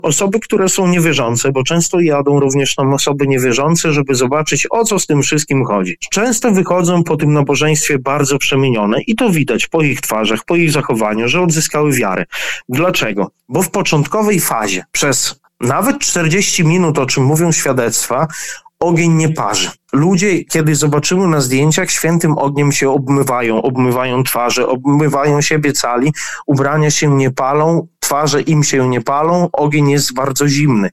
Osoby, które są niewierzące, bo często jadą również tam osoby niewierzące, żeby zobaczyć, o co z tym wszystkim chodzi. Często wychodzą po tym nabożeństwie bardzo przemienione i to widać po ich twarzach, po ich zachowaniu, że odzyskały wiarę. Dlaczego? Bo w początkowej fazie, przez nawet 40 minut, o czym mówią świadectwa, ogień nie parzy. Ludzie, kiedy zobaczymy na zdjęciach, świętym ogniem się obmywają twarze, obmywają siebie cali, ubrania się nie palą, twarze im się nie palą, ogień jest bardzo zimny.